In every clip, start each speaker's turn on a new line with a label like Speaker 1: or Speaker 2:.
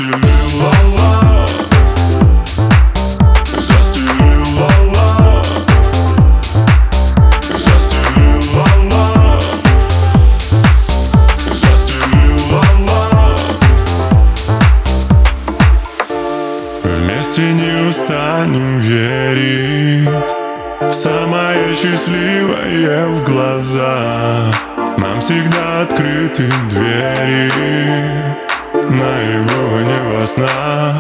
Speaker 1: застелила, застелила, застелила, застелила. Вместе не устанем верить в самое счастливое в глаза. Нам всегда открыты двери, наяву, не во снах.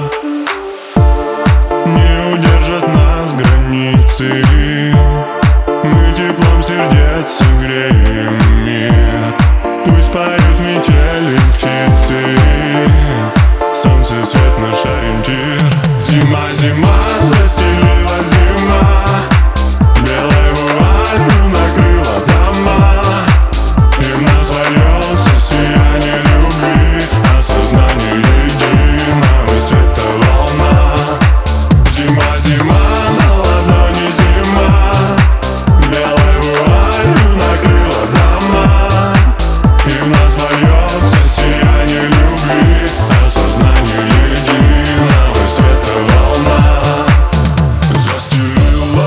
Speaker 1: Не удержат нас границы, мы теплом сердец согреем мир. Пусть поют метели птицы, солнце, свет, наш ориентир. Зима, зима, застелила зима, белой вуалью накрыла дома. И в нас вольется сияние любви, осознание единого света волна. Зима, зима, на ладони зима, белой вуалью накрыла дома. И в нас вольется сияние любви, осознание единого света волна. Застелила,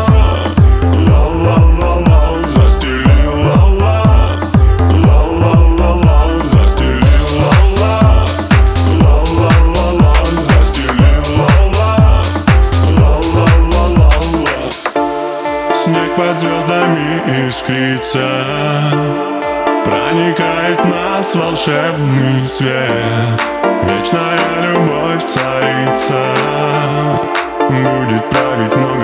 Speaker 1: ла-ла-ла-ла, застелила, ла-ла-ла-ла, застелила, ла-ла-ла-ла, застелила, ла-ла-ла-ла. Снег под звездами искрится, проникает в нас волшебный свет. Вечная любовь царица, будет править много